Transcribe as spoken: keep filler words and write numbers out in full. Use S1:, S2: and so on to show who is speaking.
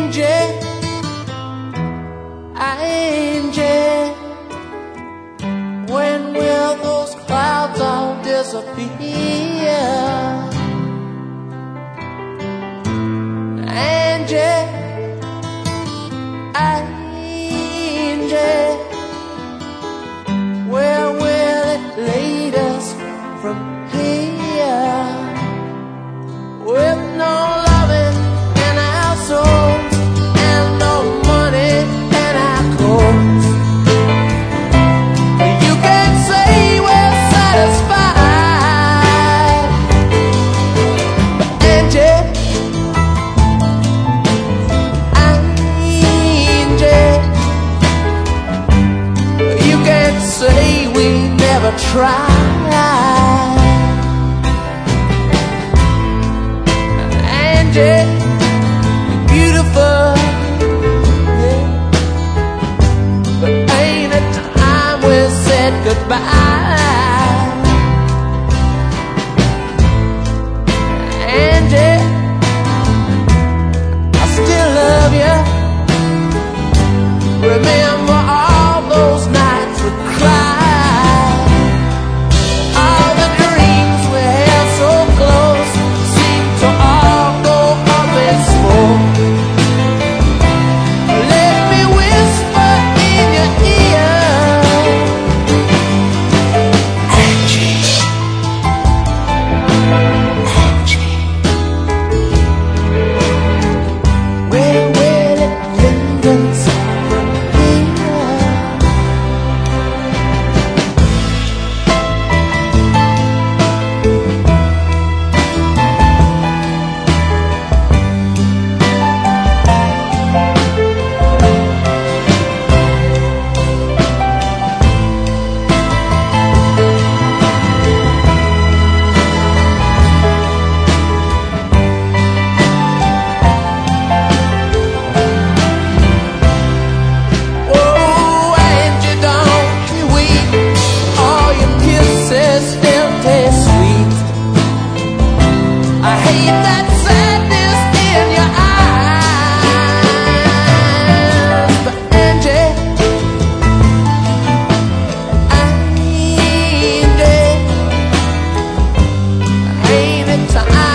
S1: Angie, when will those clouds all disappear? Angie, Angie, where will it lead us from here? With no loving in our souls and no money in our clothes, you can say we're satisfied. But Angie, Angie, you can't say we never tried. Beautiful, yeah. But ain't it time we said goodbye? Angie, I still love you. Remember all those nights we cried, all the dreams we had so close seemed to all go up in smoke. Let me whisper in your ear, Angie, Angie, where will it linger from here? Oh, Angie, don't you weep, all your kisses still taste sweet. I hate that sadness in your eyes. But Angie, Angie, ain't it time